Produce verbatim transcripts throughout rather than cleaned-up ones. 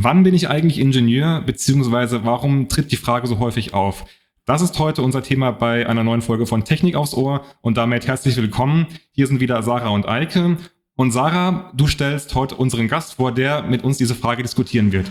Wann bin ich eigentlich Ingenieur, beziehungsweise warum tritt die Frage so häufig auf? Das ist heute unser Thema bei einer neuen Folge von Technik aufs Ohr und damit herzlich willkommen. Hier sind wieder Sarah und Eike. Und Sarah, du stellst heute unseren Gast vor, der mit uns diese Frage diskutieren wird.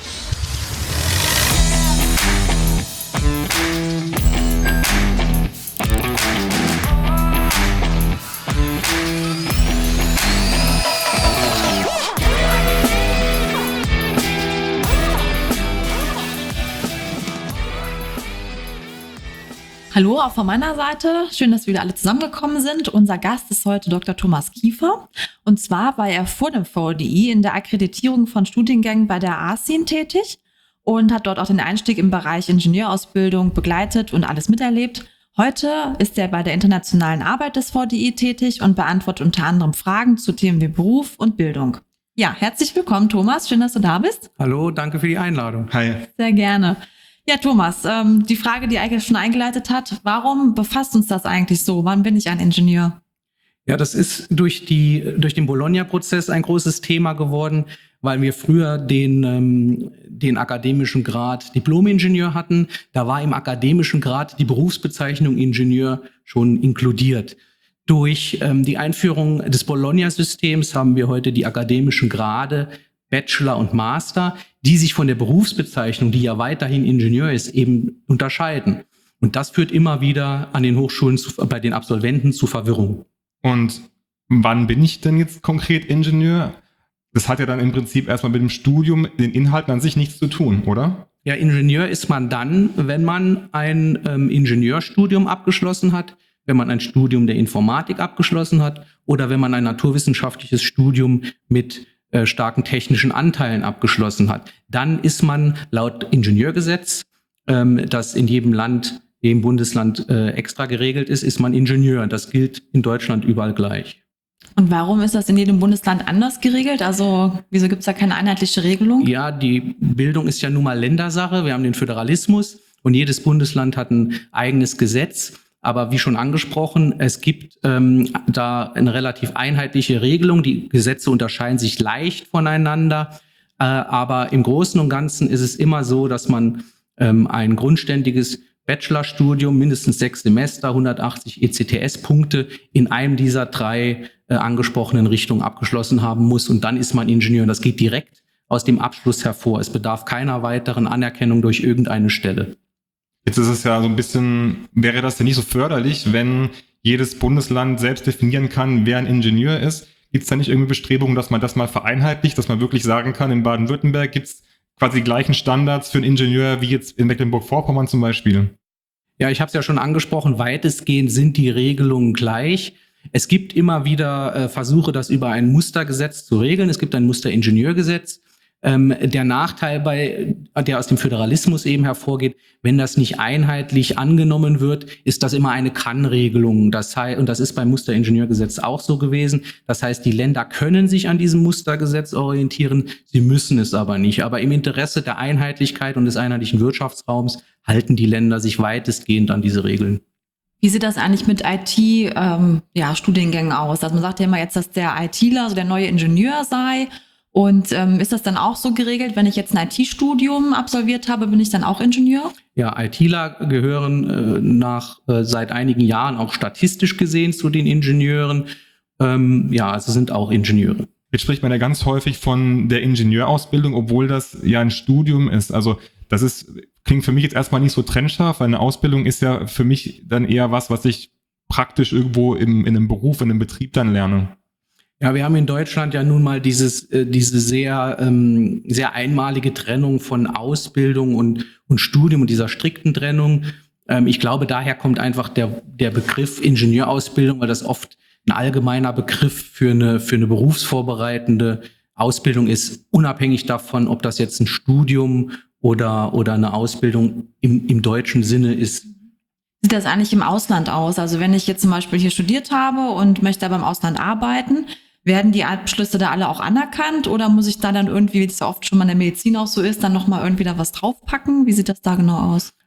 Hallo, auch von meiner Seite. Schön, dass wir wieder alle zusammengekommen sind. Unser Gast ist heute Doktor Thomas Kiefer. Und zwar war er vor dem V D I in der Akkreditierung von Studiengängen bei der A S I N tätig und hat dort auch den Einstieg im Bereich Ingenieurausbildung begleitet und alles miterlebt. Heute ist er bei der internationalen Arbeit des V D I tätig und beantwortet unter anderem Fragen zu Themen wie Beruf und Bildung. Ja, herzlich willkommen, Thomas. Schön, dass du da bist. Hallo, danke für die Einladung. Hi. Sehr gerne. Ja, Thomas, ähm, die Frage, die Eike schon eingeleitet hat, warum befasst uns das eigentlich so? Wann bin ich ein Ingenieur? Ja, das ist durch die durch den Bologna-Prozess ein großes Thema geworden, weil wir früher den ähm, den akademischen Grad Diplom-Ingenieur hatten. Da war im akademischen Grad die Berufsbezeichnung Ingenieur schon inkludiert. Durch ähm, die Einführung des Bologna-Systems haben wir heute die akademischen Grade Bachelor und Master, die sich von der Berufsbezeichnung, die ja weiterhin Ingenieur ist, eben unterscheiden. Und das führt immer wieder an den Hochschulen zu, bei den Absolventen zu Verwirrung. Und wann bin ich denn jetzt konkret Ingenieur? Das hat ja dann im Prinzip erstmal mit dem Studium, den Inhalten an sich nichts zu tun, oder? Ja, Ingenieur ist man dann, wenn man ein ähm, Ingenieurstudium abgeschlossen hat, wenn man ein Studium der Informatik abgeschlossen hat oder wenn man ein naturwissenschaftliches Studium mit äh, starken technischen Anteilen abgeschlossen hat. Dann ist man laut Ingenieurgesetz, ähm, das in jedem Land, jedem Bundesland äh, extra geregelt ist, ist man Ingenieur. Das gilt in Deutschland überall gleich. Und warum ist das in jedem Bundesland anders geregelt? Also wieso gibt es da keine einheitliche Regelung? Ja, die Bildung ist ja nun mal Ländersache. Wir haben den Föderalismus und jedes Bundesland hat ein eigenes Gesetz. Aber wie schon angesprochen, es gibt ähm, da eine relativ einheitliche Regelung. Die Gesetze unterscheiden sich leicht voneinander. Äh, aber im Großen und Ganzen ist es immer so, dass man ähm, ein grundständiges Bachelorstudium, mindestens sechs Semester, hundertachtzig E C T S-Punkte in einem dieser drei äh, angesprochenen Richtungen abgeschlossen haben muss. Und dann ist man Ingenieur. Und das geht direkt aus dem Abschluss hervor. Es bedarf keiner weiteren Anerkennung durch irgendeine Stelle. Jetzt ist es ja so ein bisschen, wäre das denn nicht so förderlich, wenn jedes Bundesland selbst definieren kann, wer ein Ingenieur ist? Gibt es da nicht irgendwie Bestrebungen, dass man das mal vereinheitlicht, dass man wirklich sagen kann, in Baden-Württemberg gibt es quasi die gleichen Standards für einen Ingenieur wie jetzt in Mecklenburg-Vorpommern zum Beispiel? Ja, ich habe es ja schon angesprochen, weitestgehend sind die Regelungen gleich. Es gibt immer wieder äh, Versuche, das über ein Mustergesetz zu regeln. Es gibt ein Musteringenieurgesetz. Ähm, der Nachteil, bei, der aus dem Föderalismus eben hervorgeht, wenn das nicht einheitlich angenommen wird, ist das immer eine Kann-Regelung. Das heißt, und das ist beim Musteringenieurgesetz auch so gewesen. Das heißt, die Länder können sich an diesem Mustergesetz orientieren, sie müssen es aber nicht. Aber im Interesse der Einheitlichkeit und des einheitlichen Wirtschaftsraums halten die Länder sich weitestgehend an diese Regeln. Wie sieht das eigentlich mit I T, ähm, ja, Studiengängen aus? Also man sagt ja immer jetzt, dass der ITler, also der neue Ingenieur sei. Und ähm, ist das dann auch so geregelt, wenn ich jetzt ein I T-Studium absolviert habe, bin ich dann auch Ingenieur? Ja, ITler gehören äh, nach äh, seit einigen Jahren auch statistisch gesehen zu den Ingenieuren. Ähm, ja, also sind auch Ingenieure. Jetzt spricht man ja ganz häufig von der Ingenieurausbildung, obwohl das ja ein Studium ist. Also das ist klingt für mich jetzt erstmal nicht so trennscharf, weil eine Ausbildung ist ja für mich dann eher was, was ich praktisch irgendwo im, in einem Beruf, in einem Betrieb dann lerne. Ja, wir haben in Deutschland ja nun mal dieses, äh, diese sehr, ähm, sehr einmalige Trennung von Ausbildung und, und Studium und dieser strikten Trennung. Ähm, ich glaube, daher kommt einfach der, der Begriff Ingenieurausbildung, weil das oft ein allgemeiner Begriff für eine, für eine berufsvorbereitende Ausbildung ist, unabhängig davon, ob das jetzt ein Studium oder, oder eine Ausbildung im, im deutschen Sinne ist. Sieht das eigentlich im Ausland aus? Also wenn ich jetzt zum Beispiel hier studiert habe und möchte aber im Ausland arbeiten, werden die Abschlüsse da alle auch anerkannt oder muss ich da dann irgendwie, wie es ja oft schon mal in der Medizin auch so ist, dann nochmal irgendwie da was draufpacken? Wie sieht das da genau aus?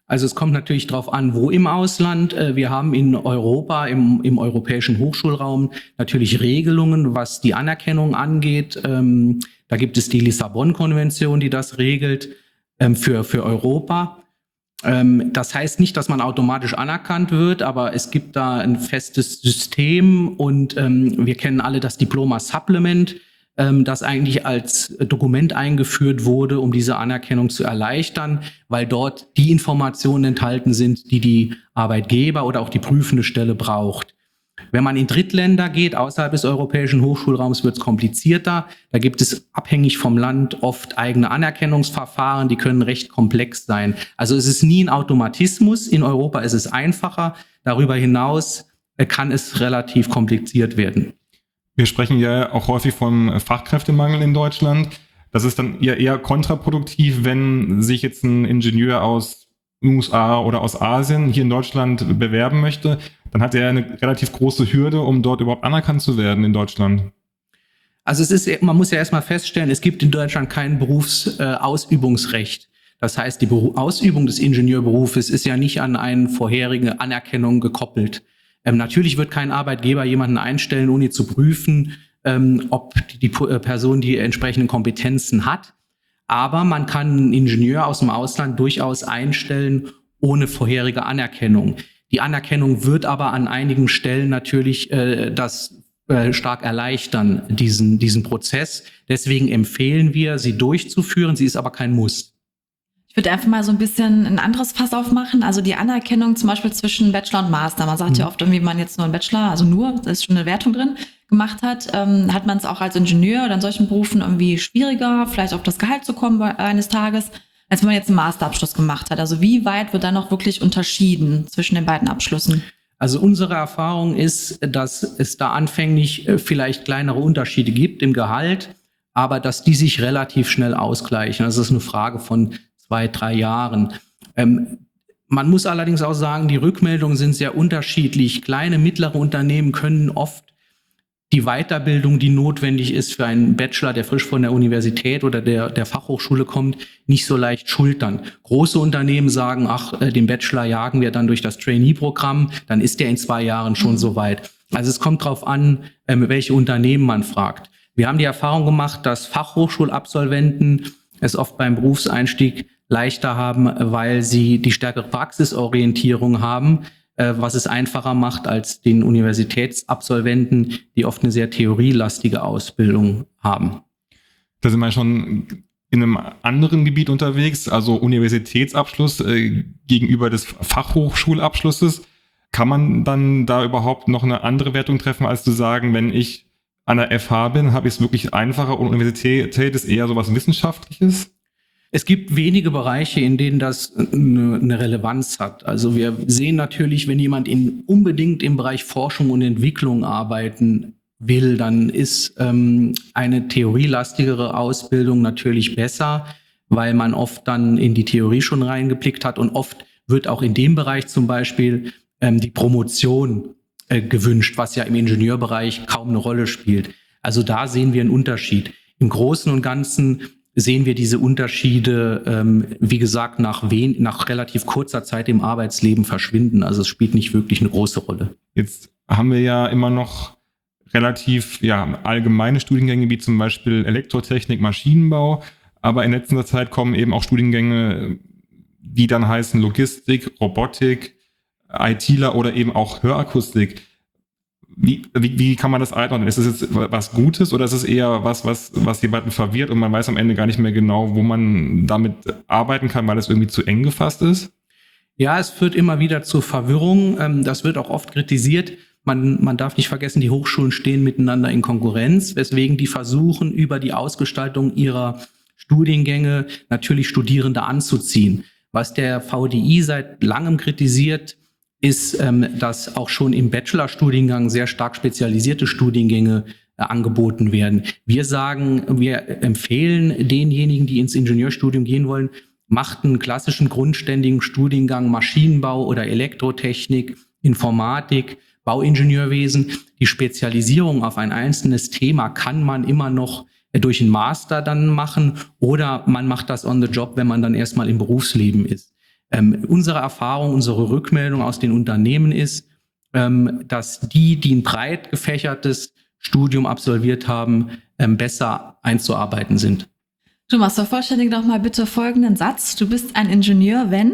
Also es kommt natürlich darauf an, wo im Ausland. Wir haben in Europa, im, im europäischen Hochschulraum natürlich Regelungen, was die Anerkennung angeht. Ähm, da gibt es die Lissabon-Konvention, die das regelt ähm, für, für Europa. Ähm, das heißt nicht, dass man automatisch anerkannt wird, aber es gibt da ein festes System und ähm, wir kennen alle das Diploma-Supplement, das eigentlich als Dokument eingeführt wurde, um diese Anerkennung zu erleichtern, weil dort die Informationen enthalten sind, die die Arbeitgeber oder auch die prüfende Stelle braucht. Wenn man in Drittländer geht, außerhalb des europäischen Hochschulraums, wird es komplizierter. Da gibt es abhängig vom Land oft eigene Anerkennungsverfahren, die können recht komplex sein. Also es ist nie ein Automatismus. In Europa ist es einfacher. Darüber hinaus kann es relativ kompliziert werden. Wir sprechen ja auch häufig vom Fachkräftemangel in Deutschland. Das ist dann eher, eher kontraproduktiv, wenn sich jetzt ein Ingenieur aus U S A oder aus Asien hier in Deutschland bewerben möchte. Dann hat er eine relativ große Hürde, um dort überhaupt anerkannt zu werden in Deutschland. Also es ist, man muss ja erstmal feststellen, es gibt in Deutschland kein Berufsausübungsrecht. Das heißt, die Ausübung des Ingenieurberufes ist ja nicht an eine vorherige Anerkennung gekoppelt. Ähm, natürlich wird kein Arbeitgeber jemanden einstellen, ohne zu prüfen, ähm, ob die, die Person die entsprechenden Kompetenzen hat. Aber man kann einen Ingenieur aus dem Ausland durchaus einstellen, ohne vorherige Anerkennung. Die Anerkennung wird aber an einigen Stellen natürlich äh, das äh, stark erleichtern, diesen, diesen Prozess. Deswegen empfehlen wir, sie durchzuführen. Sie ist aber kein Muss. Ich würde einfach mal so ein bisschen ein anderes Fass aufmachen. Also die Anerkennung zum Beispiel zwischen Bachelor und Master. Man sagt mhm. ja oft irgendwie, man jetzt nur einen Bachelor, also nur, da ist schon eine Wertung drin, gemacht hat, ähm, hat man es auch als Ingenieur oder in solchen Berufen irgendwie schwieriger, vielleicht auf das Gehalt zu kommen eines Tages, als wenn man jetzt einen Masterabschluss gemacht hat. Also wie weit wird da noch wirklich unterschieden zwischen den beiden Abschlüssen? Also unsere Erfahrung ist, dass es da anfänglich vielleicht kleinere Unterschiede gibt im Gehalt, aber dass die sich relativ schnell ausgleichen. Das ist eine Frage von zwei, drei Jahren. Ähm, man muss allerdings auch sagen, die Rückmeldungen sind sehr unterschiedlich. Kleine, mittlere Unternehmen können oft die Weiterbildung, die notwendig ist für einen Bachelor, der frisch von der Universität oder der, der Fachhochschule kommt, nicht so leicht schultern. Große Unternehmen sagen, ach, den Bachelor jagen wir dann durch das Trainee-Programm, dann ist der in zwei Jahren schon mhm. soweit. Also es kommt drauf an, welche Unternehmen man fragt. Wir haben die Erfahrung gemacht, dass Fachhochschulabsolventen es oft beim Berufseinstieg leichter haben, weil sie die stärkere Praxisorientierung haben, was es einfacher macht als den Universitätsabsolventen, die oft eine sehr theorielastige Ausbildung haben. Da sind wir schon in einem anderen Gebiet unterwegs, also Universitätsabschluss äh, gegenüber des Fachhochschulabschlusses. Kann man dann da überhaupt noch eine andere Wertung treffen, als zu sagen, wenn ich an der F H bin, habe ich es wirklich einfacher und Universität ist eher so was Wissenschaftliches? Es gibt wenige Bereiche, in denen das eine, eine Relevanz hat. Also wir sehen natürlich, wenn jemand in, unbedingt im Bereich Forschung und Entwicklung arbeiten will, dann ist ähm, eine theorielastigere Ausbildung natürlich besser, weil man oft dann in die Theorie schon reingeblickt hat und oft wird auch in dem Bereich zum Beispiel ähm, die Promotion äh, gewünscht, was ja im Ingenieurbereich kaum eine Rolle spielt. Also da sehen wir einen Unterschied. Im Großen und Ganzen sehen wir diese Unterschiede, ähm, wie gesagt, nach, wen, nach relativ kurzer Zeit im Arbeitsleben verschwinden. Also es spielt nicht wirklich eine große Rolle. Jetzt haben wir ja immer noch relativ ja, allgemeine Studiengänge, wie zum Beispiel Elektrotechnik, Maschinenbau. Aber in letzter Zeit kommen eben auch Studiengänge, die dann heißen Logistik, Robotik, ITler oder eben auch Hörakustik. Wie, wie, wie kann man das einordnen? Ist es jetzt was Gutes oder ist es eher was, was, was jemanden verwirrt und man weiß am Ende gar nicht mehr genau, wo man damit arbeiten kann, weil es irgendwie zu eng gefasst ist? Ja, es führt immer wieder zu Verwirrung. Das wird auch oft kritisiert. Man, man darf nicht vergessen, die Hochschulen stehen miteinander in Konkurrenz, weswegen die versuchen, über die Ausgestaltung ihrer Studiengänge natürlich Studierende anzuziehen. Was der V D I seit langem kritisiert, ist, ähm, dass auch schon im Bachelorstudiengang sehr stark spezialisierte Studiengänge äh, angeboten werden. Wir sagen, wir empfehlen denjenigen, die ins Ingenieurstudium gehen wollen, macht einen klassischen grundständigen Studiengang Maschinenbau oder Elektrotechnik, Informatik, Bauingenieurwesen. Die Spezialisierung auf ein einzelnes Thema kann man immer noch durch einen Master dann machen oder man macht das on the job, wenn man dann erstmal im Berufsleben ist. Ähm, unsere Erfahrung, unsere Rückmeldung aus den Unternehmen ist, ähm, dass die, die ein breit gefächertes Studium absolviert haben, ähm, besser einzuarbeiten sind. Thomas, vervollständige doch mal bitte folgenden Satz. Du bist ein Ingenieur, wenn?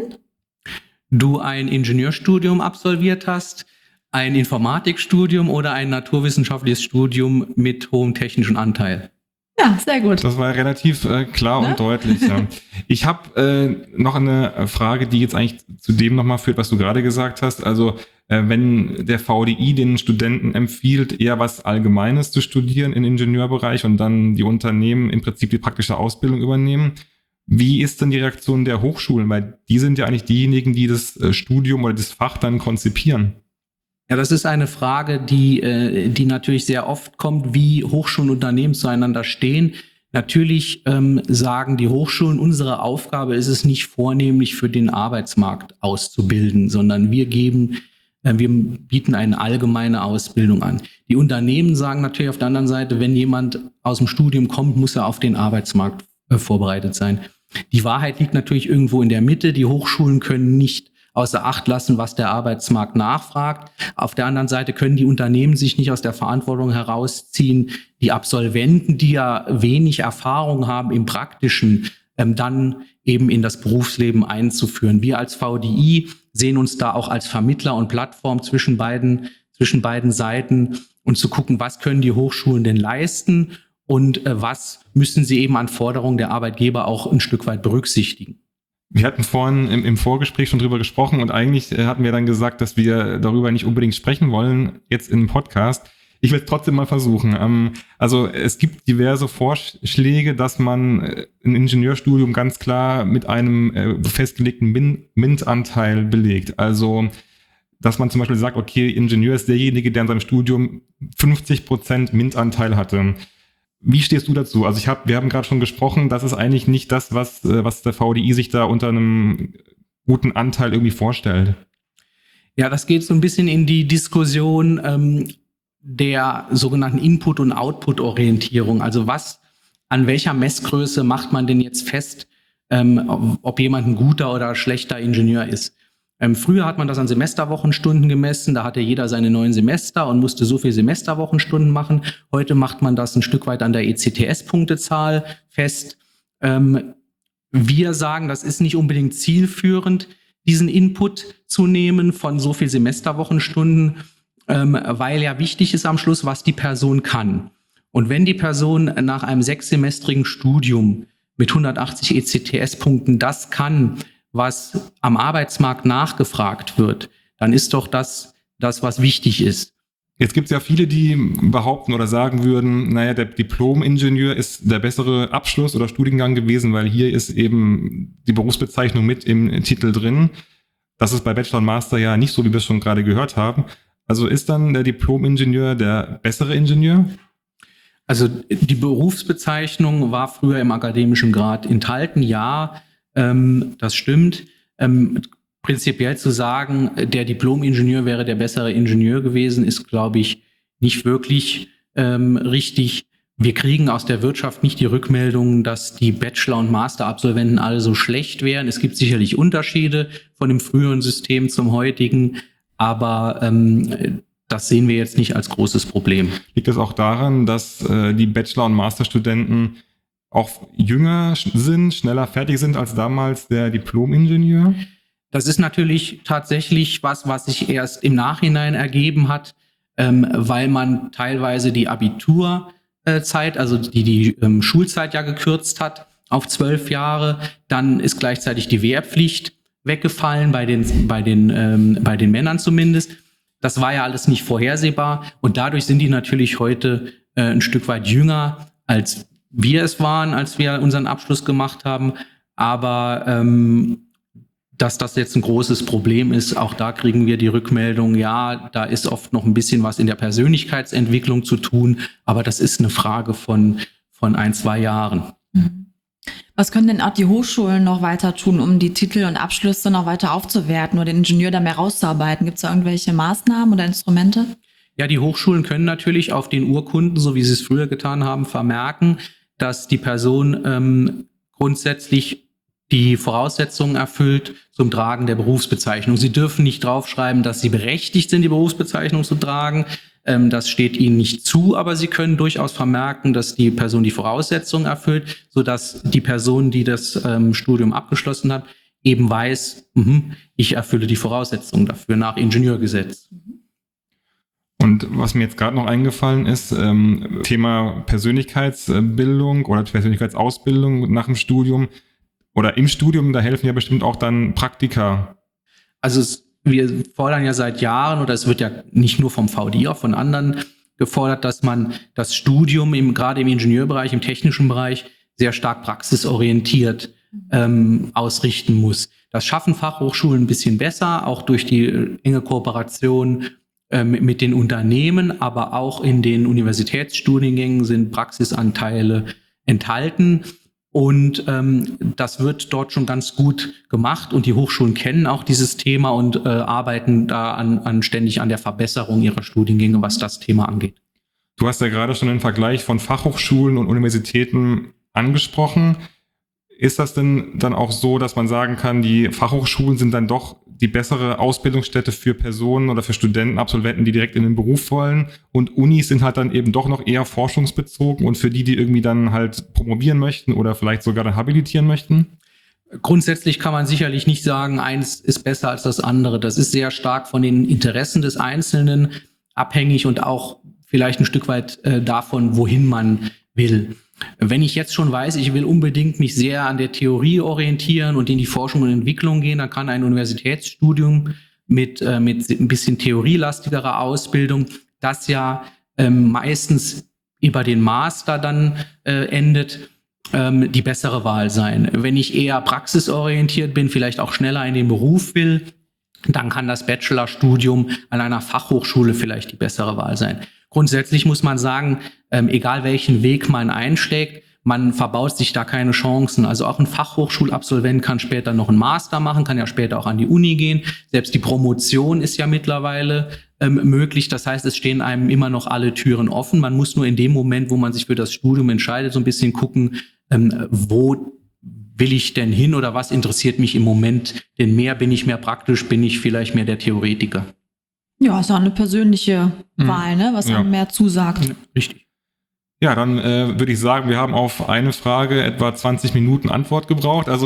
Du ein Ingenieurstudium absolviert hast, ein Informatikstudium oder ein naturwissenschaftliches Studium mit hohem technischen Anteil. Ja, sehr gut. Das war relativ äh, klar Ne? und deutlich. Ja. Ich habe äh, noch eine Frage, die jetzt eigentlich zu dem nochmal führt, was du gerade gesagt hast. Also äh, wenn der V D I den Studenten empfiehlt, eher was Allgemeines zu studieren im Ingenieurbereich und dann die Unternehmen im Prinzip die praktische Ausbildung übernehmen, wie ist denn die Reaktion der Hochschulen? Weil die sind ja eigentlich diejenigen, die das äh, Studium oder das Fach dann konzipieren. Ja, das ist eine Frage, die, äh, die natürlich sehr oft kommt, wie Hochschulen und Unternehmen zueinander stehen. Natürlich ähm, sagen die Hochschulen, unsere Aufgabe ist es nicht vornehmlich für den Arbeitsmarkt auszubilden, sondern wir geben, äh, wir bieten eine allgemeine Ausbildung an. Die Unternehmen sagen natürlich auf der anderen Seite, wenn jemand aus dem Studium kommt, muss er auf den Arbeitsmarkt äh, vorbereitet sein. Die Wahrheit liegt natürlich irgendwo in der Mitte. Die Hochschulen können nicht außer Acht lassen, was der Arbeitsmarkt nachfragt. Auf der anderen Seite können die Unternehmen sich nicht aus der Verantwortung herausziehen, die Absolventen, die ja wenig Erfahrung haben im Praktischen, ähm, dann eben in das Berufsleben einzuführen. Wir als V D I sehen uns da auch als Vermittler und Plattform zwischen beiden, zwischen beiden Seiten und zu gucken, was können die Hochschulen denn leisten und äh, was müssen sie eben an Forderungen der Arbeitgeber auch ein Stück weit berücksichtigen. Wir hatten vorhin im, im Vorgespräch schon drüber gesprochen und eigentlich äh, hatten wir dann gesagt, dass wir darüber nicht unbedingt sprechen wollen, jetzt im Podcast. Ich will es trotzdem mal versuchen. Ähm, also es gibt diverse Vorschläge, dass man äh, ein Ingenieurstudium ganz klar mit einem äh, festgelegten Min- MINT-Anteil belegt. Also dass man zum Beispiel sagt, okay, Ingenieur ist derjenige, der in seinem Studium fünfzig Prozent MINT-Anteil hatte. Wie stehst du dazu? Also ich hab, wir haben gerade schon gesprochen, das ist eigentlich nicht das, was, was der V D I sich da unter einem guten Anteil irgendwie vorstellt. Ja, das geht so ein bisschen in die Diskussion ähm, der sogenannten Input- und Output-Orientierung. Also was, an welcher Messgröße macht man denn jetzt fest, ähm, ob jemand ein guter oder schlechter Ingenieur ist? Ähm, früher hat man das an Semesterwochenstunden gemessen, da hatte jeder seine neun Semester und musste so viel Semesterwochenstunden machen. Heute macht man das ein Stück weit an der E C T S-Punktezahl fest. Ähm, wir sagen, das ist nicht unbedingt zielführend, diesen Input zu nehmen von so viel Semesterwochenstunden, ähm, weil ja wichtig ist am Schluss, was die Person kann. Und wenn die Person nach einem sechssemestrigen Studium mit hundertachtzig E C T S-Punkten das kann, was am Arbeitsmarkt nachgefragt wird, dann ist doch das, das was wichtig ist. Jetzt gibt es ja viele, die behaupten oder sagen würden, naja, der Diplom-Ingenieur ist der bessere Abschluss oder Studiengang gewesen, weil hier ist eben die Berufsbezeichnung mit im Titel drin. Das ist bei Bachelor und Master ja nicht so, wie wir es schon gerade gehört haben. Also ist dann der Diplom-Ingenieur der bessere Ingenieur? Also die Berufsbezeichnung war früher im akademischen Grad enthalten, ja. Ähm, das stimmt. Ähm, prinzipiell zu sagen, der Diplom-Ingenieur wäre der bessere Ingenieur gewesen, ist, glaube ich, nicht wirklich ähm, richtig. Wir kriegen aus der Wirtschaft nicht die Rückmeldung, dass die Bachelor- und Master-Absolventen alle so schlecht wären. Es gibt sicherlich Unterschiede von dem früheren System zum heutigen, aber ähm, das sehen wir jetzt nicht als großes Problem. Liegt es auch daran, dass äh, die Bachelor- und Masterstudenten auch jünger sind, schneller fertig sind als damals der Diplom-Ingenieur? Das ist natürlich tatsächlich was, was sich erst im Nachhinein ergeben hat, ähm, weil man teilweise die Abiturzeit, also die, die ähm, Schulzeit ja gekürzt hat auf zwölf Jahre. Dann ist gleichzeitig die Wehrpflicht weggefallen, bei den, bei den, ähm, bei den Männern zumindest. Das war ja alles nicht vorhersehbar und dadurch sind die natürlich heute äh, ein Stück weit jünger als wir es waren, als wir unseren Abschluss gemacht haben. Aber ähm, dass das jetzt ein großes Problem ist, auch da kriegen wir die Rückmeldung, ja, da ist oft noch ein bisschen was in der Persönlichkeitsentwicklung zu tun, aber das ist eine Frage von, von ein, zwei Jahren. Was können denn auch die Hochschulen noch weiter tun, um die Titel und Abschlüsse noch weiter aufzuwerten oder den Ingenieur da mehr rauszuarbeiten? Gibt es da irgendwelche Maßnahmen oder Instrumente? Ja, die Hochschulen können natürlich auf den Urkunden, so wie sie es früher getan haben, vermerken, dass die Person ähm, grundsätzlich die Voraussetzungen erfüllt zum Tragen der Berufsbezeichnung. Sie dürfen nicht draufschreiben, dass Sie berechtigt sind, die Berufsbezeichnung zu tragen. Ähm, das steht Ihnen nicht zu, aber Sie können durchaus vermerken, dass die Person die Voraussetzungen erfüllt, sodass die Person, die das ähm, Studium abgeschlossen hat, eben weiß, mh, ich erfülle die Voraussetzungen dafür nach Ingenieurgesetz. Und was mir jetzt gerade noch eingefallen ist, ähm, Thema Persönlichkeitsbildung oder Persönlichkeitsausbildung nach dem Studium oder im Studium, da helfen ja bestimmt auch dann Praktika. Also es, wir fordern ja seit Jahren, oder es wird ja nicht nur vom V D I, auch von anderen gefordert, dass man das Studium im, gerade im Ingenieurbereich, im technischen Bereich sehr stark praxisorientiert ähm, ausrichten muss. Das schaffen Fachhochschulen ein bisschen besser, auch durch die äh, enge Kooperation äh, mit, mit den Unternehmen, aber auch in den Universitätsstudiengängen sind Praxisanteile enthalten. Und ähm, das wird dort schon ganz gut gemacht und die Hochschulen kennen auch dieses Thema und äh, arbeiten da an, an ständig an der Verbesserung ihrer Studiengänge, was das Thema angeht. Du hast ja gerade schon den Vergleich von Fachhochschulen und Universitäten angesprochen. Ist das denn dann auch so, dass man sagen kann, die Fachhochschulen sind dann doch die bessere Ausbildungsstätte für Personen oder für Studenten, Absolventen, die direkt in den Beruf wollen, und Unis sind halt dann eben doch noch eher forschungsbezogen und für die, die irgendwie dann halt promovieren möchten oder vielleicht sogar dann habilitieren möchten? Grundsätzlich kann man sicherlich nicht sagen, eins ist besser als das andere. Das ist sehr stark von den Interessen des Einzelnen abhängig und auch vielleicht ein Stück weit äh, davon, wohin man will. Wenn ich jetzt schon weiß, ich will unbedingt mich sehr an der Theorie orientieren und in die Forschung und Entwicklung gehen, dann kann ein Universitätsstudium mit, äh, mit ein bisschen theorielastigerer Ausbildung, das ja ähm, meistens über den Master dann äh, endet, ähm, die bessere Wahl sein. Wenn ich eher praxisorientiert bin, vielleicht auch schneller in den Beruf will, dann kann das Bachelorstudium an einer Fachhochschule vielleicht die bessere Wahl sein. Grundsätzlich muss man sagen, ähm, egal welchen Weg man einschlägt, man verbaut sich da keine Chancen. Also auch ein Fachhochschulabsolvent kann später noch einen Master machen, kann ja später auch an die Uni gehen. Selbst die Promotion ist ja mittlerweile ähm, möglich. Das heißt, es stehen einem immer noch alle Türen offen. Man muss nur in dem Moment, wo man sich für das Studium entscheidet, so ein bisschen gucken, ähm, wo will ich denn hin oder was interessiert mich im Moment denn mehr? Bin ich mehr praktisch? Bin ich vielleicht mehr der Theoretiker? Ja, ist auch eine persönliche Mhm. Wahl, ne? Was Ja. einem mehr zusagt. Richtig. Ja, dann äh, würde ich sagen, wir haben auf eine Frage etwa zwanzig Minuten Antwort gebraucht. Also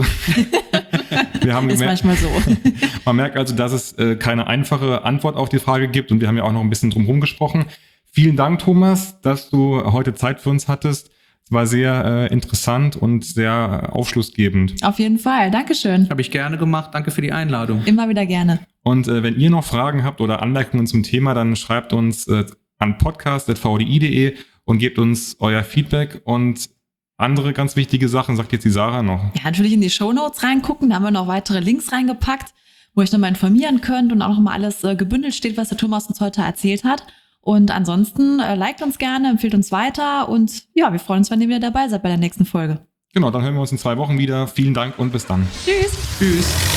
wir haben Ist gemerkt, manchmal so. man merkt also, dass es äh, keine einfache Antwort auf die Frage gibt und wir haben ja auch noch ein bisschen drum herum gesprochen. Vielen Dank, Thomas, dass du heute Zeit für uns hattest. Es war sehr äh, interessant und sehr aufschlussgebend. Auf jeden Fall. Dankeschön. Habe ich gerne gemacht. Danke für die Einladung. Immer wieder gerne. Und äh, wenn ihr noch Fragen habt oder Anmerkungen zum Thema, dann schreibt uns äh, an podcast punkt v d i punkt d e und gebt uns euer Feedback und andere ganz wichtige Sachen, sagt jetzt die Sarah noch. Ja, natürlich in die Shownotes reingucken. Da haben wir noch weitere Links reingepackt, wo ihr euch nochmal informieren könnt und auch nochmal alles äh, gebündelt steht, was der Thomas uns heute erzählt hat. Und ansonsten äh, liked uns gerne, empfiehlt uns weiter und ja, wir freuen uns, wenn ihr wieder dabei seid bei der nächsten Folge. Genau, dann hören wir uns in zwei Wochen wieder. Vielen Dank und bis dann. Tschüss. Tschüss.